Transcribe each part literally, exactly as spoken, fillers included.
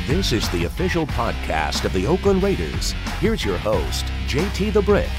This is the official podcast of the Oakland Raiders. Here's your host, J T the Brick.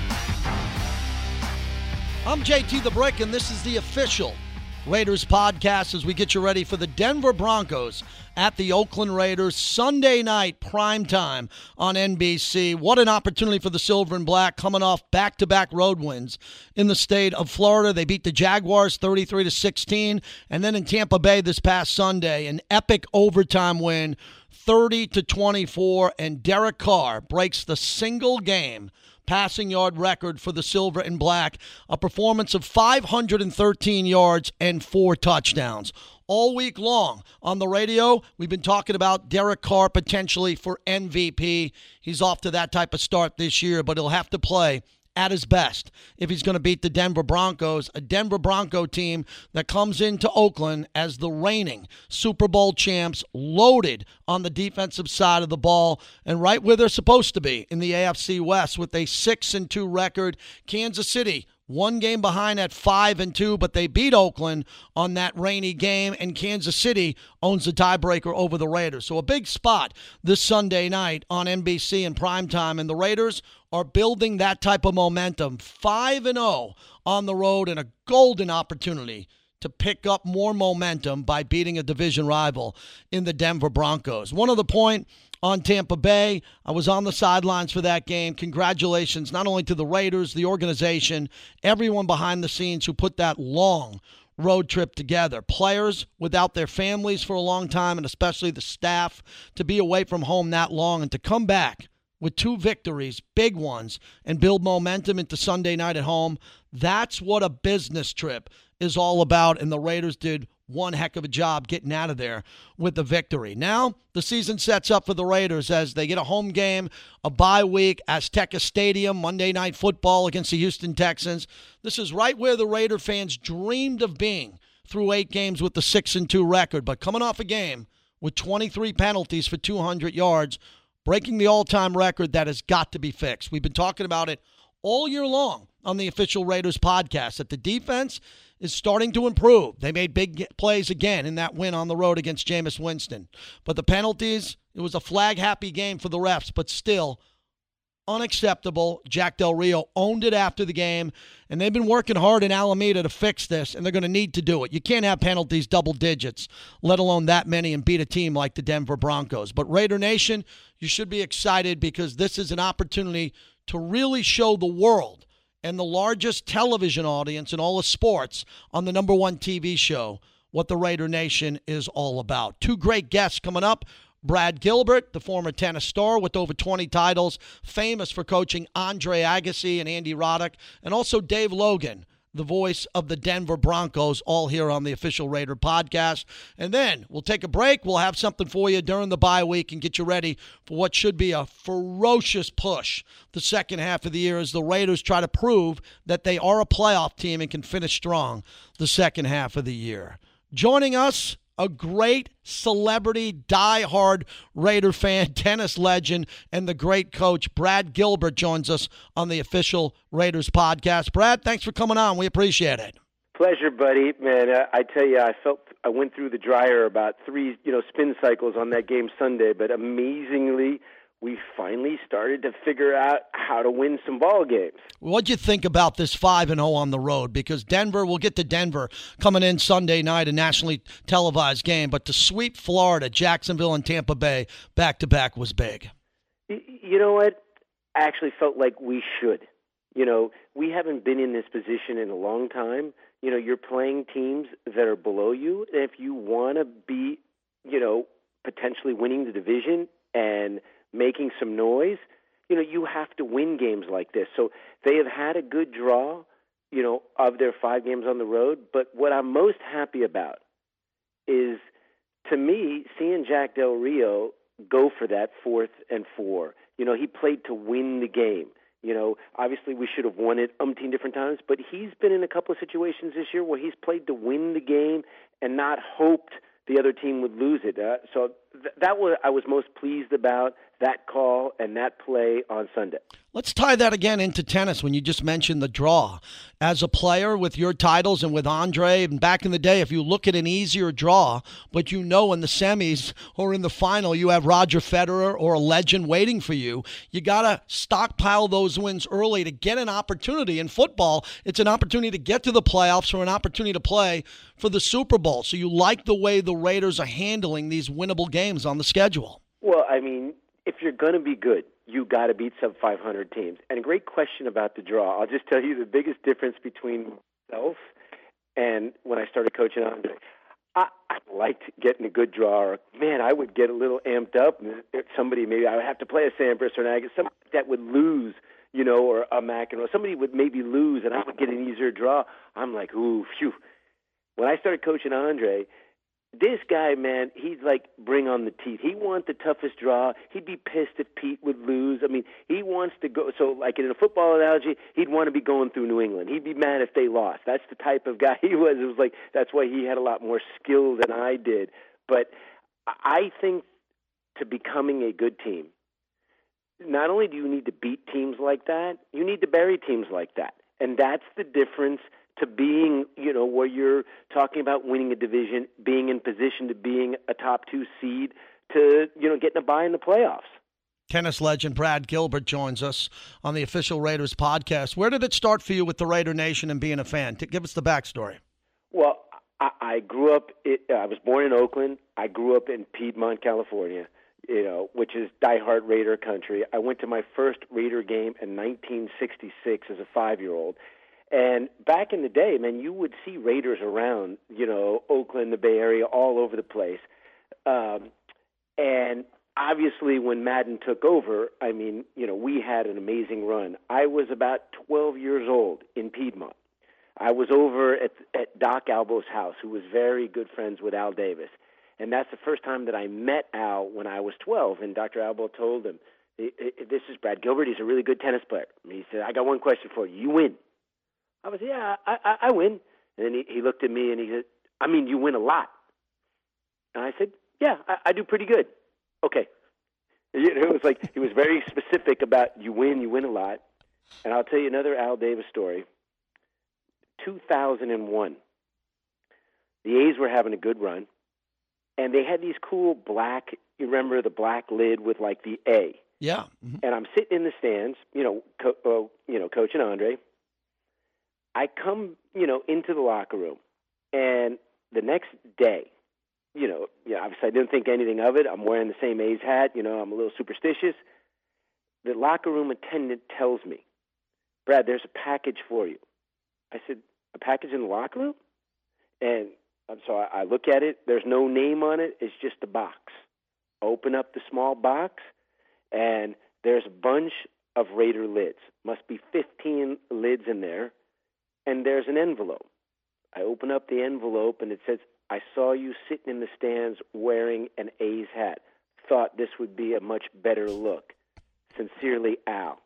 I'm J T the Brick, and this is the official Raiders podcast as we get you ready for the Denver Broncos at the Oakland Raiders Sunday night prime time on N B C. What an opportunity for the Silver and Black coming off back-to-back road wins in the state of Florida. They beat the Jaguars thirty-three to sixteen, and then in Tampa Bay this past Sunday, an epic overtime win thirty to twenty-four, and Derek Carr breaks the single game passing yard record for the Silver and Black, a performance of five hundred thirteen yards and four touchdowns. All week long on the radio, we've been talking about Derek Carr potentially for M V P. He's off to that type of start this year, but he'll have to play at his best if he's going to beat the Denver Broncos, a Denver Bronco team that comes into Oakland as the reigning Super Bowl champs, loaded on the defensive side of the ball and right where they're supposed to be in the A F C West with a six and two record. Kansas City one game behind at five and two, but they beat Oakland on that rainy game, and Kansas City owns the tiebreaker over the Raiders. So a big spot this Sunday night on N B C in primetime, and the Raiders are building that type of momentum. five and oh on the road, and a golden opportunity to pick up more momentum by beating a division rival in the Denver Broncos. One other point on Tampa Bay, I was on the sidelines for that game. Congratulations not only to the Raiders, the organization, everyone behind the scenes who put that long road trip together. Players without their families for a long time, and especially the staff, to be away from home that long and to come back with two victories, big ones, and build momentum into Sunday night at home. That's what a business trip is all about, and the Raiders did one heck of a job getting out of there with the victory. Now, the season sets up for the Raiders as they get a home game, a bye week, Azteca Stadium, Monday Night Football against the Houston Texans. This is right where the Raider fans dreamed of being through eight games with the six and two record, but coming off a game with twenty-three penalties for two hundred yards, breaking the all-time record that has got to be fixed. We've been talking about it all year long on the official Raiders podcast, that the defense is starting to improve. They made big plays again in that win on the road against Jameis Winston. But the penalties, it was a flag-happy game for the refs, but still unacceptable. Jack Del Rio owned it after the game, and they've been working hard in Alameda to fix this, and they're going to need to do it. You can't have penalties double digits, let alone that many, and beat a team like the Denver Broncos. But Raider Nation, you should be excited because this is an opportunity to really show the world and the largest television audience in all of sports on the number one T V show what the Raider Nation is all about. Two great guests coming up. Brad Gilbert, the former tennis star with over twenty titles, famous for coaching Andre Agassi and Andy Roddick, and also Dave Logan, the voice of the Denver Broncos, all here on the official Raider podcast. And then we'll take a break. We'll have something for you during the bye week and get you ready for what should be a ferocious push the second half of the year as the Raiders try to prove that they are a playoff team and can finish strong the second half of the year. Joining us, a great celebrity, diehard Raider fan, tennis legend, and the great coach, Brad Gilbert, joins us on the official Raiders podcast. Brad, thanks for coming on. We appreciate it. Pleasure, buddy. Man, uh, I tell you, I felt I went through the dryer about three, you know, spin cycles on that game Sunday, but amazingly, we finally started to figure out how to win some ball games. What'd you think about this five and oh on the road? Because Denver, we'll get to Denver coming in Sunday night, a nationally televised game, but to sweep Florida, Jacksonville, and Tampa Bay back-to-back was big. You know what? I actually felt like we should. You know, we haven't been in this position in a long time. You know, you're playing teams that are below you. And if you want to be, you know, potentially winning the division and making some noise, you know, you have to win games like this. So they have had a good draw, you know, of their five games on the road. But what I'm most happy about is, to me, seeing Jack Del Rio go for that fourth and four. You know, he played to win the game. You know, obviously we should have won it umpteen different times, but he's been in a couple of situations this year where he's played to win the game and not hoped the other team would lose it. Uh, so th- that was I was most pleased about that call and that play on Sunday. Let's tie that again into tennis when you just mentioned the draw. As a player with your titles and with Andre, and back in the day, if you look at an easier draw, but you know in the semis or in the final you have Roger Federer or a legend waiting for you, you got to stockpile those wins early to get an opportunity. In football, it's an opportunity to get to the playoffs or an opportunity to play for the Super Bowl. So you like the way the Raiders are handling these winnable games on the schedule. Well, I mean, if you're going to be good, you got to beat sub five hundred teams. And a great question about the draw. I'll just tell you the biggest difference between myself and when I started coaching Andre. I, I liked getting a good draw. Or, man, I would get a little amped up. If somebody, maybe I would have to play a Sampras or an Agassi, somebody that would lose, you know, or a McEnroe. Somebody would maybe lose, and I would get an easier draw. I'm like, ooh, phew. When I started coaching Andre, this guy, man, he'd like bring on the teeth. He wants the toughest draw. He'd be pissed if Pete would lose. I mean, he wants to go. So, like in a football analogy, he'd want to be going through New England. He'd be mad if they lost. That's the type of guy he was. It was like that's why he had a lot more skill than I did. But I think to becoming a good team, not only do you need to beat teams like that, you need to bury teams like that. And that's the difference to being, you know, where you're talking about winning a division, being in position to being a top two seed, to, you know, getting a bye in the playoffs. Tennis legend Brad Gilbert joins us on the Official Raiders podcast. Where did it start for you with the Raider Nation and being a fan? Give us the backstory. Well, I, I grew up, it, I was born in Oakland. I grew up in Piedmont, California, you know, which is diehard Raider country. I went to my first Raider game in nineteen sixty-six as a five-year-old. And back in the day, man, you would see Raiders around, you know, Oakland, the Bay Area, all over the place. Um, and obviously when Madden took over, I mean, you know, we had an amazing run. I was about twelve years old in Piedmont. I was over at, at Doc Albo's house, who was very good friends with Al Davis. And that's the first time that I met Al when I was twelve. And Doctor Albo told him, this is Brad Gilbert. He's a really good tennis player. And he said, I got one question for you. You win. I was, yeah, I, I, I win. And then he, he looked at me and he said, I mean, you win a lot. And I said, yeah, I, I do pretty good. Okay. It was like he was very specific about you win, you win a lot. And I'll tell you another Al Davis story. two thousand one, the A's were having a good run, and they had these cool black, you remember the black lid with like the A. Yeah. Mm-hmm. And I'm sitting in the stands, you know, co- uh, you know, coaching Andre. I come, you know, into the locker room, and the next day, you know, you know, obviously I didn't think anything of it. I'm wearing the same A's hat. You know, I'm a little superstitious. The locker room attendant tells me, Brad, there's a package for you. I said, a package in the locker room? And um, so I, I look at it. There's no name on it. It's just a box. Open up the small box, and there's a bunch of Raider lids. Must be fifteen lids in there. And there's an envelope. I open up the envelope, and it says, I saw you sitting in the stands wearing an A's hat. Thought this would be a much better look. Sincerely, Al.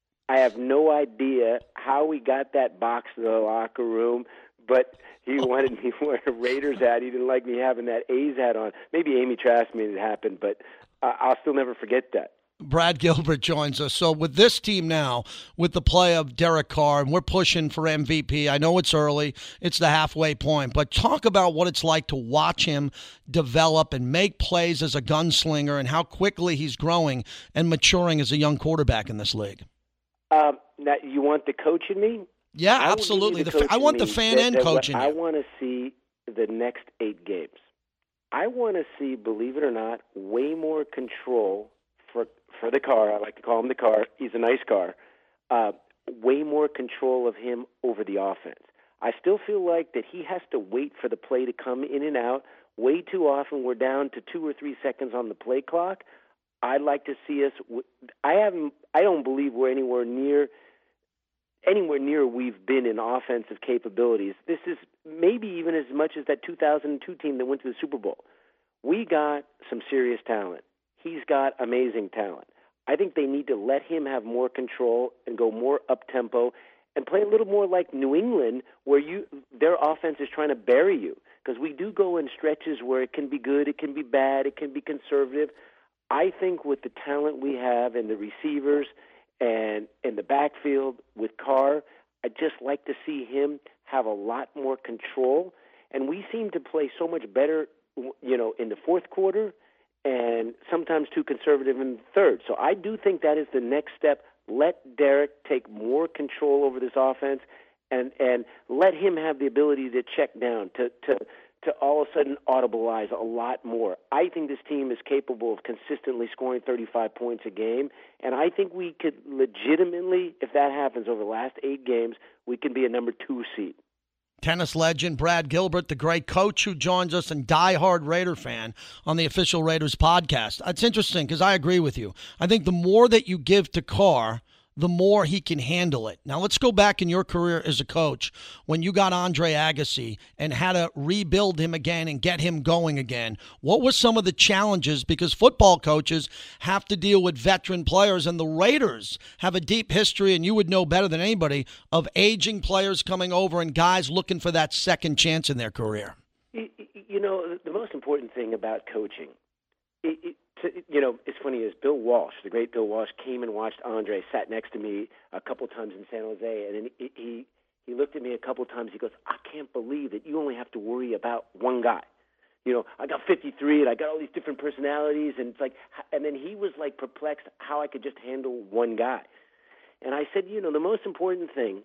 I have no idea how we got that box in the locker room, but he wanted me to wear a Raiders hat. He didn't like me having that A's hat on. Maybe Amy Trask made it happen, but uh, I'll still never forget that. Brad Gilbert joins us. So with this team now, with the play of Derek Carr, and we're pushing for M V P. I know it's early. It's the halfway point. But talk about what it's like to watch him develop and make plays as a gunslinger and how quickly he's growing and maturing as a young quarterback in this league. Um, now, you want the coach in me? Yeah, I absolutely. The the I want the fan that, and that coach in you. I want to see the next eight games. I want to see, believe it or not, way more control for for the car. I like to call him the car. He's a nice car. Uh, way more control of him over the offense. I still feel like that he has to wait for the play to come in and out. Way too often we're down to two or three seconds on the play clock. I'd like to see us. I haven't. I don't believe we're anywhere near anywhere near we've been in offensive capabilities. This is maybe even as much as that two thousand two team that went to the Super Bowl. We got some serious talent. He's got amazing talent. I think they need to let him have more control and go more up-tempo and play a little more like New England, where you their offense is trying to bury you. because we do go in stretches where it can be good, it can be bad, it can be conservative. I think with the talent we have and the receivers and in the backfield with Carr, I'd just like to see him have a lot more control. And we seem to play so much better, you know, in the fourth quarter and sometimes too conservative in the third. So I do think that is the next step. Let Derek take more control over this offense and, and let him have the ability to check down, to, to to all of a sudden audibilize a lot more. I think this team is capable of consistently scoring thirty-five points a game, and I think we could legitimately, if that happens over the last eight games, we can be a number two seed. Tennis legend Brad Gilbert, the great coach who joins us and diehard Raider fan on the Official Raiders podcast. It's interesting because I agree with you. I think the more that you give to Carr, the more he can handle it. Now, let's go back in your career as a coach when you got Andre Agassi and had to rebuild him again and get him going again. What were some of the challenges? Because football coaches have to deal with veteran players, and the Raiders have a deep history, and you would know better than anybody, of aging players coming over and guys looking for that second chance in their career. You know, the most important thing about coaching, it, it, you know, it's funny is Bill Walsh, the great Bill Walsh, came and watched Andre, sat next to me a couple times in San Jose, and then he, he he looked at me a couple times. He goes, "I can't believe that you only have to worry about one guy. You know, I got fifty-three, and I got all these different personalities, and it's like." And then he was like perplexed how I could just handle one guy. And I said, you know, the most important thing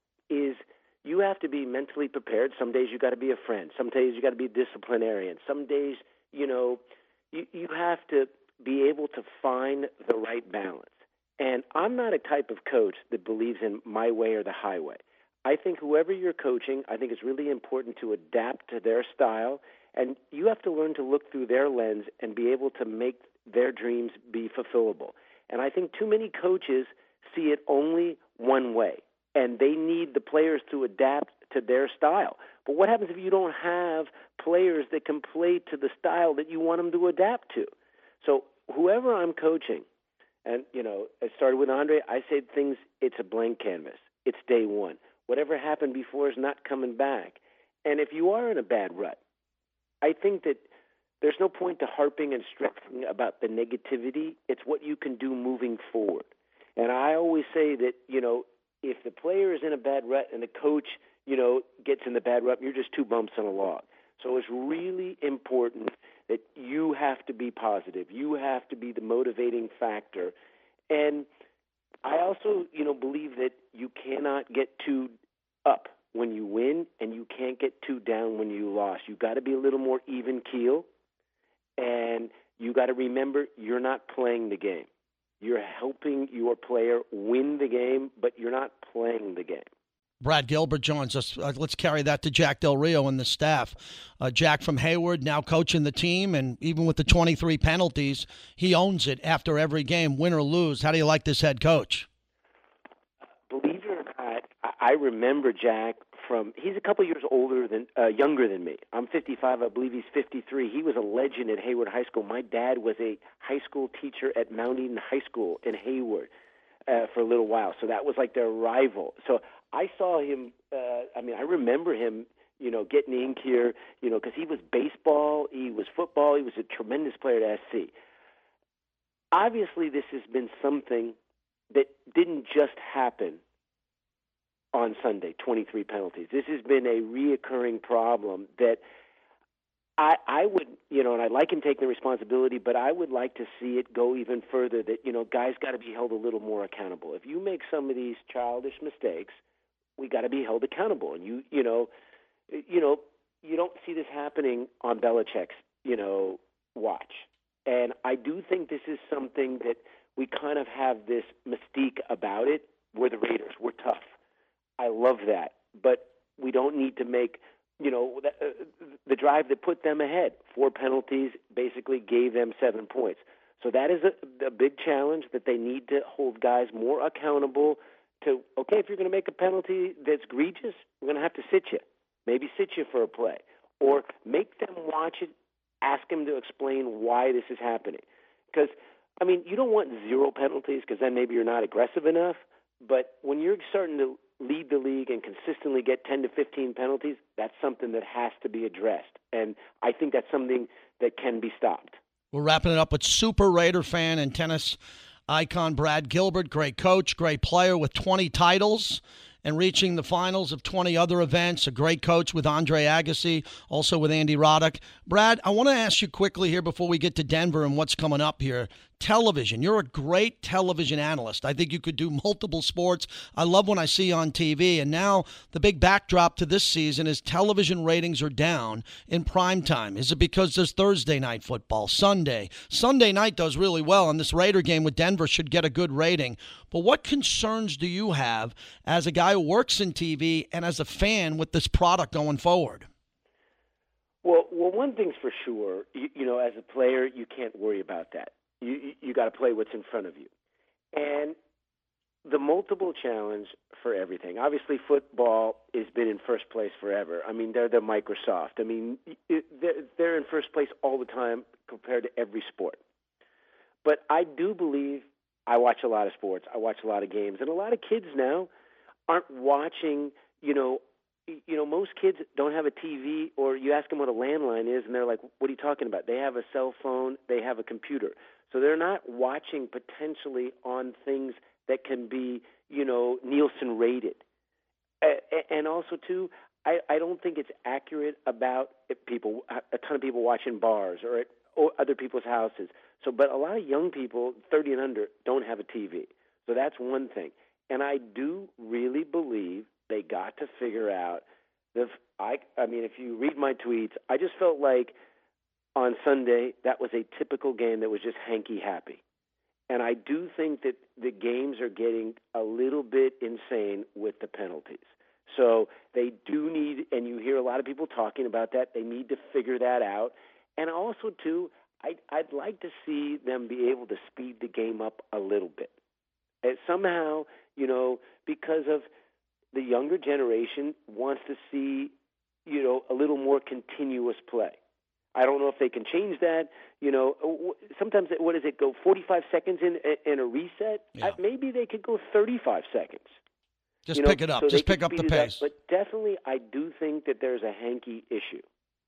is you have to be mentally prepared. Some days you got to be a friend. Some days you got to be a disciplinarian. Some days, you know. You, you have to be able to find the right balance. And I'm not a type of coach that believes in my way or the highway. I think whoever you're coaching, I think it's really important to adapt to their style, and you have to learn to look through their lens and be able to make their dreams be fulfillable. And I think too many coaches see it only one way, and they need the players to adapt to their style. But what happens if you don't have players that can play to the style that you want them to adapt to? So whoever I'm coaching, and, you know, it started with Andre, I said things, it's a blank canvas. It's day one. Whatever happened before is not coming back. And if you are in a bad rut, I think that there's no point to harping and stressing about the negativity. It's what you can do moving forward. And I always say that, you know, if the player is in a bad rut and the coach, you know, gets in the bad rut, you're just two bumps on a log. So it's really important that you have to be positive. You have to be the motivating factor. And I also, you know, believe that you cannot get too up when you win, and you can't get too down when you lost. You've got to be a little more even keel, and you got to remember you're not playing the game. You're helping your player win the game, but you're not playing the game. Brad Gilbert joins us. Uh, let's carry that to Jack Del Rio and the staff. Uh, Jack from Hayward, now coaching the team, and even with the twenty-three penalties, he owns it after every game, win or lose. How do you like this head coach? Believe it or not, I remember Jack from, he's a couple years older than, uh, younger than me. I'm fifty-five, I believe he's fifty-three. He was a legend at Hayward High School. My dad was a high school teacher at Mount Eden High School in Hayward uh, for a little while. So that was like their rival. So I saw him, uh, I mean, I remember him, you know, getting ink here, you know, because he was baseball, he was football, he was a tremendous player at S C. Obviously, this has been something that didn't just happen on Sunday, twenty-three penalties. This has been a reoccurring problem that I, I would, you know, and I'd like him taking the responsibility, but I would like to see it go even further that, you know, guys got to be held a little more accountable. If you make some of these childish mistakes, we got to be held accountable. And you, you know, you know, you don't see this happening on Belichick's, you know, watch. And I do think this is something that we kind of have this mystique about it. We're the Raiders. We're tough. I love that. But we don't need to make, you know, the, uh, the drive that put them ahead. Four penalties basically gave them seven points. So that is a, a big challenge that they need to hold guys more accountable to, okay, if you're going to make a penalty that's egregious, we're going to have to sit you. Maybe sit you for a play. Or make them watch it, ask them to explain why this is happening. Because, I mean, you don't want zero penalties because then maybe you're not aggressive enough. But when you're starting to lead the league and consistently get ten to fifteen penalties, that's something that has to be addressed. And I think that's something that can be stopped. We're wrapping it up with Super Raider fan and tennis icon Brad Gilbert. Great coach, great player with twenty titles and reaching the finals of twenty other events. A great coach with Andre Agassi, also with Andy Roddick. Brad, I want to ask you quickly here before we get to Denver and what's coming up here. Television. You're a great television analyst. I think you could do multiple sports. I love when I see you on T V. And now the big backdrop to this season is television ratings are down in prime time. Is it because there's Thursday night football, Sunday? Sunday night does really well, and this Raider game with Denver should get a good rating. But what concerns do you have as a guy who works in T V and as a fan with this product going forward? Well, well, one thing's for sure. You, you know, as a player, you can't worry about that. You you, you got to play what's in front of you, and the multiple challenge for everything. Obviously, football has been in first place forever. I mean, they're the Microsoft. I mean, it, they're, they're in first place all the time compared to every sport. But I do believe I watch a lot of sports. I watch a lot of games, and a lot of kids now aren't watching. You know, you know, most kids don't have a T V, or you ask them what a landline is, and they're like, "What are you talking about?" They have a cell phone. They have a computer. So they're not watching potentially on things that can be, you know, Nielsen rated. And also, too, I, I don't think it's accurate about people, a ton of people watching bars or at or other people's houses. So, but a lot of young people, thirty and under, don't have a T V. So that's one thing. And I do really believe they got to figure out, the, I, I mean, if you read my tweets, I just felt like on Sunday, that was a typical game that was just hanky-happy. And I do think that the games are getting a little bit insane with the penalties. So they do need, and you hear a lot of people talking about that, they need to figure that out. And also, too, I, I'd like to see them be able to speed the game up a little bit. And somehow, you know, because of the younger generation wants to see, you know, a little more continuous play. I don't know if they can change that. You know, sometimes, what does it go, forty-five seconds in, in a reset? Yeah. Maybe they could go thirty-five seconds. Just you know, pick it up. so Just pick up the pace. Up, but definitely, I do think that there's a hanky issue.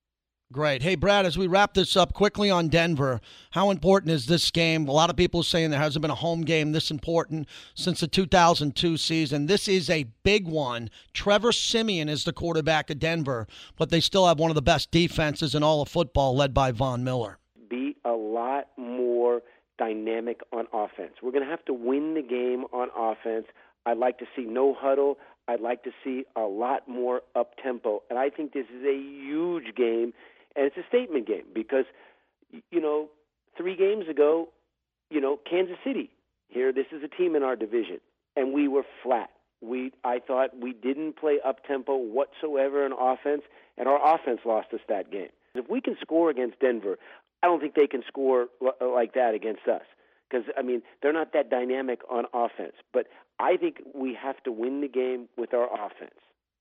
Great. Hey, Brad, as we wrap this up quickly on Denver, how important is this game? A lot of people are saying there hasn't been a home game this important since the two thousand two season. This is a big one. Trevor Siemian is the quarterback of Denver, but they still have one of the best defenses in all of football, led by Von Miller. Be a lot more dynamic on offense. We're going to have to win the game on offense. I'd like to see no huddle. I'd like to see a lot more up-tempo. And I think this is a huge game. And it's a statement game because, you know, three games ago, you know, Kansas City, here, this is a team in our division, and we were flat. We, I thought we didn't play up-tempo whatsoever in offense, and our offense lost us that game. If we can score against Denver, I don't think they can score like that against us because, I mean, they're not that dynamic on offense. But I think we have to win the game with our offense.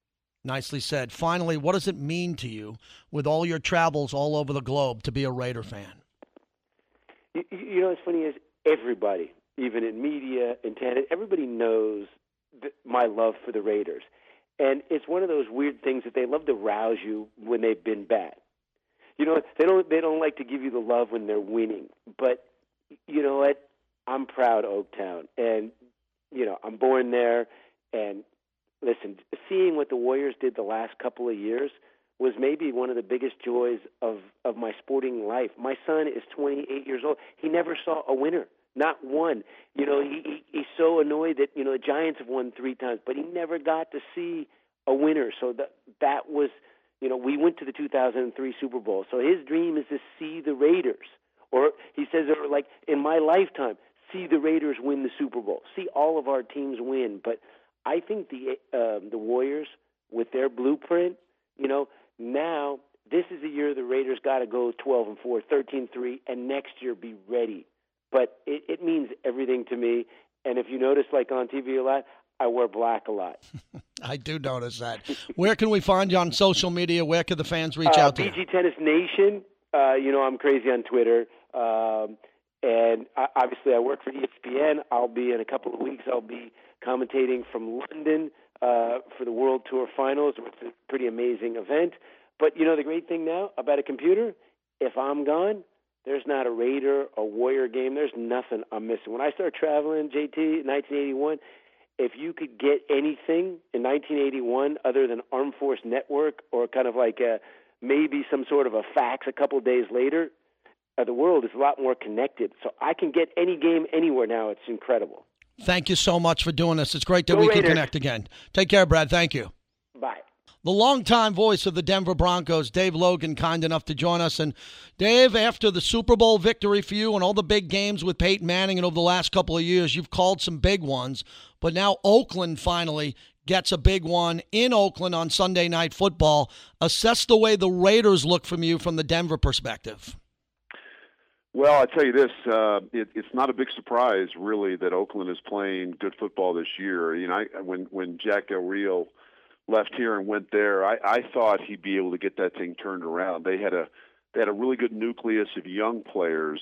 Nicely said. Finally, what does it mean to you with all your travels all over the globe to be a Raider fan? You, you know what's funny is everybody, even in media, in tennis, everybody knows th- my love for the Raiders. And it's one of those weird things that they love to rouse you when they've been bad. You know, they don't they don't like to give you the love when they're winning. But you know what? I'm proud of Oaktown. And, you know, I'm born there. And listen, seeing what the Warriors did the last couple of years was maybe one of the biggest joys of, of my sporting life. My son is twenty-eight years old. He never saw a winner, not one. You know, he, he he's so annoyed that, you know, the Giants have won three times, but he never got to see a winner. So that that was, you know, we went to the two thousand three Super Bowl. So his dream is to see the Raiders. Or he says, or like, in my lifetime, see the Raiders win the Super Bowl, see all of our teams win. But I think the uh, the Warriors, with their blueprint, you know, now this is the year the Raiders got to go twelve and four, thirteen and three, and next year be ready. But it, it means everything to me. And if you notice, like on T V a lot, I wear black a lot. I do notice that. Where can we find you on social media? Where can the fans reach uh, out to B you? G Tennis Nation. Uh, you know, I'm crazy on Twitter. Um, and I, obviously I work for E S P N. I'll be in a couple of weeks. I'll be commentating from London uh, for the World Tour Finals. It's a pretty amazing event. But, you know, the great thing now about a computer, if I'm gone, there's not a Raider, a Warrior game. There's nothing I'm missing. When I started traveling, J T, in nineteen eighty-one, if you could get anything in nineteen eighty-one other than Armed Force Network or kind of like a, maybe some sort of a fax a couple days later, uh, the world is a lot more connected. So I can get any game anywhere now. It's incredible. Thank you so much for doing this. It's great that Go we Raiders. can connect again. Take care, Brad. Thank you. Bye. The longtime voice of the Denver Broncos, Dave Logan, kind enough to join us. And Dave, after the Super Bowl victory for you and all the big games with Peyton Manning and over the last couple of years, you've called some big ones. But now Oakland finally gets a big one in Oakland on Sunday Night Football. Assess the way the Raiders look from you from the Denver perspective. Well, I'll tell you this, uh, it, it's not a big surprise, really, that Oakland is playing good football this year. You know, I, when, when Jack Del Rio left here and went there, I, I thought he'd be able to get that thing turned around. They had a they had a really good nucleus of young players,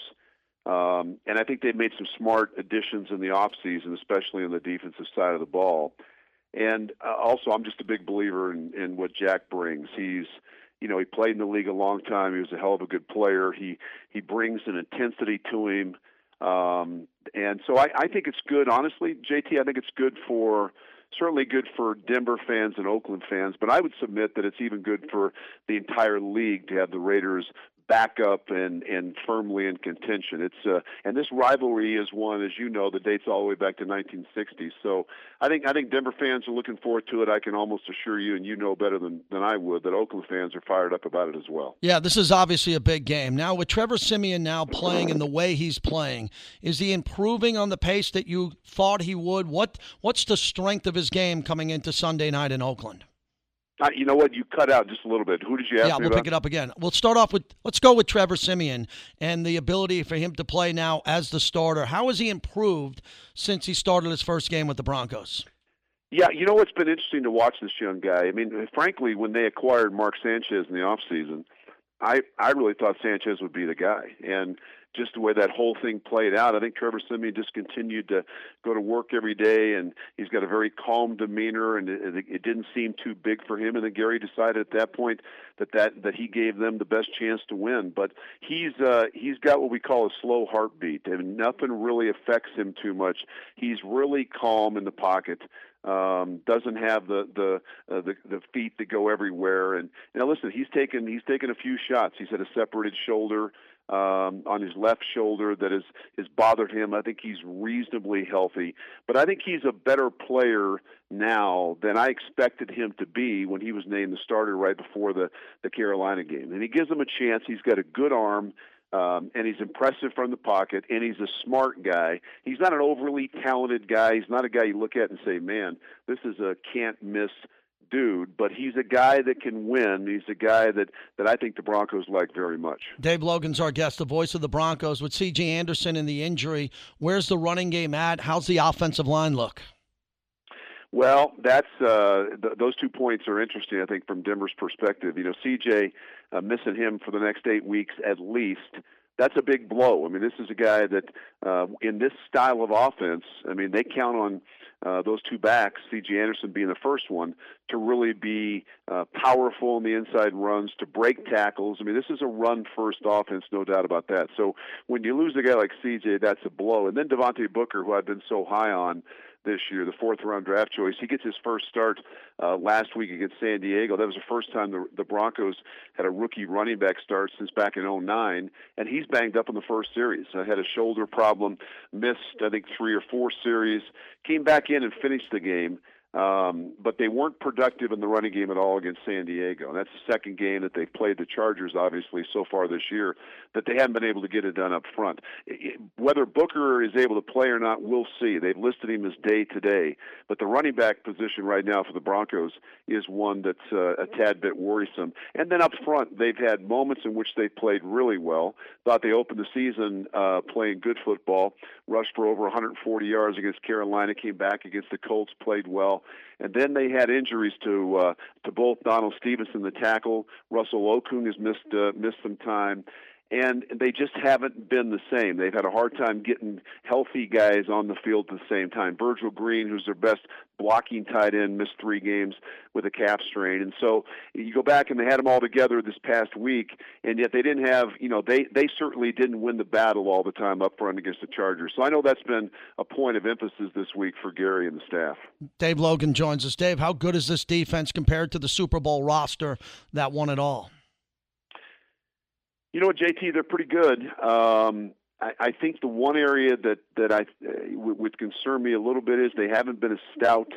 um, and I think they made some smart additions in the offseason, especially on the defensive side of the ball. And uh, also, I'm just a big believer in, in what Jack brings. He's, you know, he played in the league a long time. He was a hell of a good player. He he brings an intensity to him, um, and so I, I think it's good. Honestly, J T, I think it's good for. Certainly good for Denver fans and Oakland fans, but I would submit that it's even good for the entire league to have the Raiders back up and, and firmly in contention. It's uh, and this rivalry is one, as you know, that dates all the way back to nineteen sixty. So I think I think Denver fans are looking forward to it. I can almost assure you, and you know better than, than I would, that Oakland fans are fired up about it as well. Yeah, this is obviously a big game. Now, with Trevor Siemian now playing in the way he's playing, is he improving on the pace that you thought he would? What What's the strength of his game coming into Sunday night in Oakland? Uh, you know what? You cut out just a little bit. Who did you ask yeah, me we'll about? pick it up again. We'll start off with, let's go with Trevor Siemian and the ability for him to play now as the starter. How has he improved since he started his first game with the Broncos? Yeah, you know what's been interesting to watch this young guy? I mean, frankly, when they acquired Mark Sanchez in the offseason, I, I really thought Sanchez would be the guy. And just the way that whole thing played out, I think Trevor Siemian just continued to go to work every day, and he's got a very calm demeanor, and it, it didn't seem too big for him. And then Gary decided at that point that, that, that he gave them the best chance to win. But he's uh, he's got what we call a slow heartbeat, and nothing really affects him too much. He's really calm in the pocket. Um, doesn't have the the, uh, the the feet that go everywhere, and you know, listen, he's taken he's taken a few shots. He's had a separated shoulder um, on his left shoulder that has has bothered him. I think he's reasonably healthy, but I think he's a better player now than I expected him to be when he was named the starter right before the the Carolina game. And he gives him a chance. He's got a good arm. Um, and he's impressive from the pocket, and he's a smart guy. He's not an overly talented guy. He's not a guy you look at and say, man, this is a can't-miss dude. But he's a guy that can win. He's a guy that, that I think the Broncos like very much. Dave Logan's our guest, the voice of the Broncos. With C J Anderson and the injury, where's the running game at? How's the offensive line look? Well, that's uh, th- those two points are interesting, I think, from Denver's perspective. You know, C J uh, missing him for the next eight weeks at least, that's a big blow. I mean, this is a guy that uh, in this style of offense, I mean, they count on uh, those two backs, C J Anderson being the first one, to really be uh, powerful in the inside runs, to break tackles. I mean, this is a run-first offense, no doubt about that. So when you lose a guy like C J, that's a blow. And then Devontae Booker, who I've been so high on this year, the fourth-round draft choice. He gets his first start uh, last week against San Diego. That was the first time the, the Broncos had a rookie running back start since back in oh nine, and he's banged up in the first series. Uh, had a shoulder problem, missed, I think, three or four series, came back in and finished the game. Um, but they weren't productive in the running game at all against San Diego. And that's the second game that they've played the Chargers, obviously, so far this year, that they haven't been able to get it done up front. Whether Booker is able to play or not, we'll see. They've listed him as day to day. But the running back position right now for the Broncos is one that's uh, a tad bit worrisome. And then up front, they've had moments in which they played really well. Thought they opened the season uh, playing good football, rushed for over one hundred forty yards against Carolina, came back against the Colts, played well. And then they had injuries to uh, to both Donald Stevenson, the tackle. Russell Okung has missed uh, missed some time. and they just haven't been the same. They've had a hard time getting healthy guys on the field at the same time. Virgil Green, who's their best blocking tight end, missed three games with a calf strain. And so you go back and they had them all together this past week, and yet they didn't have, you know, they, they certainly didn't win the battle all the time up front against the Chargers. So I know that's been a point of emphasis this week for Gary and the staff. Dave Logan joins us. Dave, how good is this defense compared to the Super Bowl roster that won it all? You know what, J T, they're pretty good. Um, I, I think the one area that, that I uh, w- would concern me a little bit is they haven't been as stout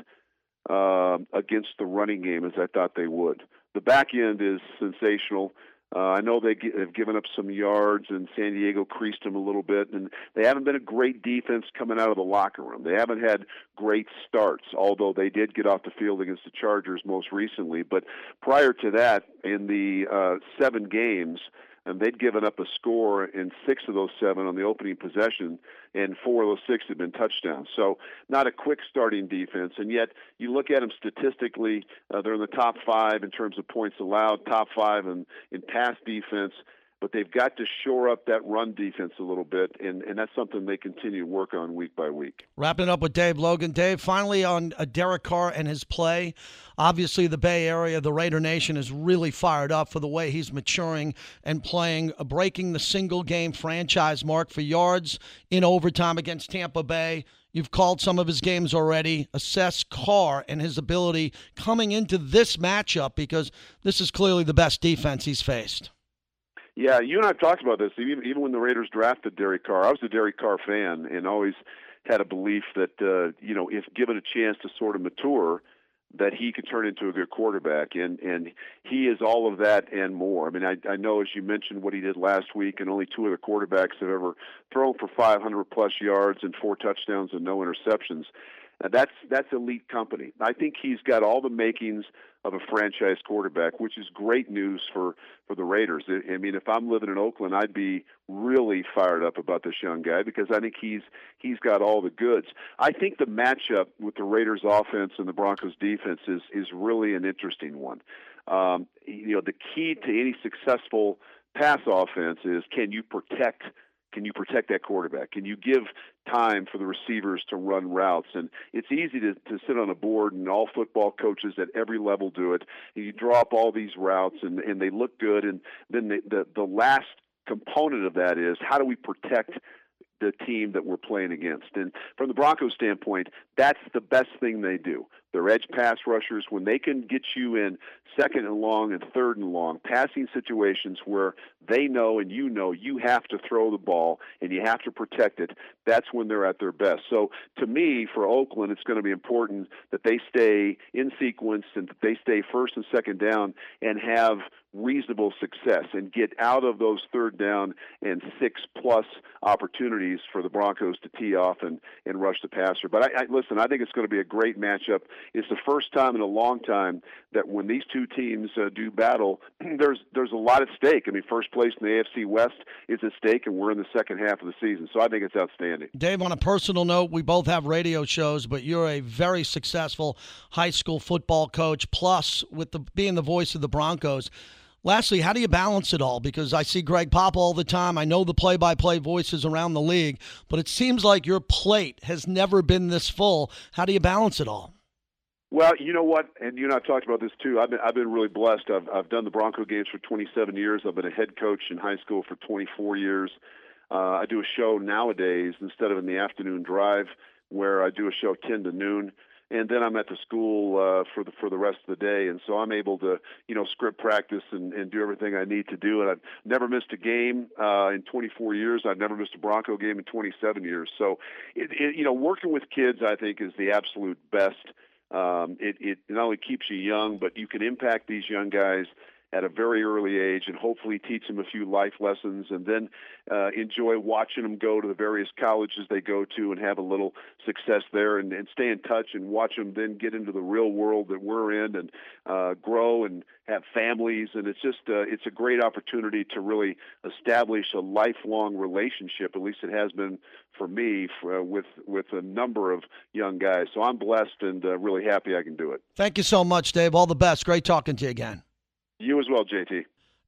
uh, against the running game as I thought they would. The back end is sensational. Uh, I know they g- have given up some yards, and San Diego creased them a little bit, and they haven't been a great defense coming out of the locker room. They haven't had great starts, although they did get off the field against the Chargers most recently. But prior to that, in the uh, seven games, and they'd given up a score in six of those seven on the opening possession, and four of those six had been touchdowns. So not a quick starting defense, and yet you look at them statistically, uh, they're in the top five in terms of points allowed, top five in, in pass defense, but they've got to shore up that run defense a little bit, and, and that's something they continue to work on week by week. Wrapping it up with Dave Logan. Dave, finally on uh, Derek Carr and his play. Obviously, the Bay Area, the Raider Nation is really fired up for the way he's maturing and playing, uh, breaking the single-game franchise mark for yards in overtime against Tampa Bay. You've called some of his games already. Assess Carr and his ability coming into this matchup, because this is clearly the best defense he's faced. Yeah, you and I have talked about this. Even even when the Raiders drafted Derek Carr, I was a Derek Carr fan and always had a belief that, uh, you know, if given a chance to sort of mature, that he could turn into a good quarterback. And, and he is all of that and more. I mean, I, I know, as you mentioned, what he did last week, and only two other quarterbacks have ever thrown for five hundred plus yards and four touchdowns and no interceptions. Now, that's that's elite company. I think he's got all the makings of a franchise quarterback, which is great news for, for the Raiders. I, I mean, if I'm living in Oakland, I'd be really fired up about this young guy, because I think he's he's got all the goods. I think the matchup with the Raiders offense and the Broncos defense is is really an interesting one. Um, you know, the key to any successful pass offense is, can you protect Can you protect that quarterback? Can you give time for the receivers to run routes? And it's easy to, to sit on a board, and all football coaches at every level do it. And you draw up all these routes, and, and they look good. And then the, the, the last component of that is, how do we protect the team that we're playing against? And from the Broncos standpoint, that's the best thing they do. Their edge pass rushers, when they can get you in second and long and third and long, passing situations where they know and you know you have to throw the ball and you have to protect it, that's when they're at their best. So to me, for Oakland, it's going to be important that they stay in sequence and that they stay first and second down and have reasonable success and get out of those third down and six plus opportunities for the Broncos to tee off and, and rush the passer. But I, I listen, I think it's going to be a great matchup. It's the first time in a long time that when these two teams uh, do battle, there's there's a lot at stake. I mean, first place in the A F C West is at stake, and we're in the second half of the season. So I think it's outstanding. Dave, on a personal note, we both have radio shows, but you're a very successful high school football coach, plus with the being the voice of the Broncos. Lastly, how do you balance it all? Because I see Greg Pop all the time. I know the play-by-play voices around the league, but it seems like your plate has never been this full. How do you balance it all? Well, you know what, and you and I talked about this too. I've been I've been really blessed. I've I've done the Bronco games for twenty-seven years. I've been a head coach in high school for twenty-four years. Uh, I do a show nowadays instead of in the afternoon drive, where I do a show ten to noon. And then I'm at the school uh, for the for the rest of the day, and so I'm able to, you know, script practice and, and do everything I need to do. And I've never missed a game uh, in twenty-four years. I've never missed a Bronco game in twenty-seven years. So, it, it, you know, working with kids, I think, is the absolute best. Um, it, it not only keeps you young, but you can impact these young guys at a very early age and hopefully teach them a few life lessons, and then uh, enjoy watching them go to the various colleges they go to and have a little success there, and, and stay in touch and watch them then get into the real world that we're in and uh, grow and have families. And it's just uh, it's a great opportunity to really establish a lifelong relationship, at least it has been for me, for, uh, with, with a number of young guys. So I'm blessed and uh, really happy I can do it. Thank you so much, Dave. All the best. Great talking to you again. You as well, J T.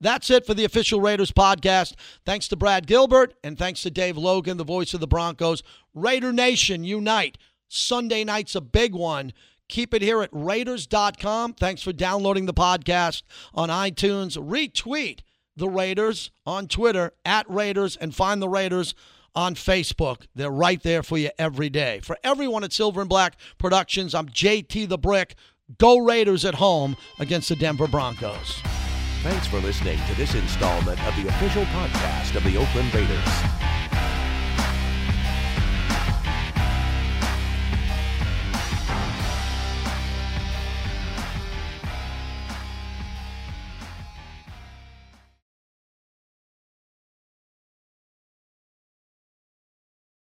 That's it for the official Raiders podcast. Thanks to Brad Gilbert and thanks to Dave Logan, the voice of the Broncos. Raider Nation, unite. Sunday night's a big one. Keep it here at Raiders dot com. Thanks for downloading the podcast on iTunes. Retweet the Raiders on Twitter, at Raiders, and find the Raiders on Facebook. They're right there for you every day. For everyone at Silver and Black Productions, I'm J T the Brick. Go Raiders at home against the Denver Broncos. Thanks for listening to this installment of the official podcast of the Oakland Raiders.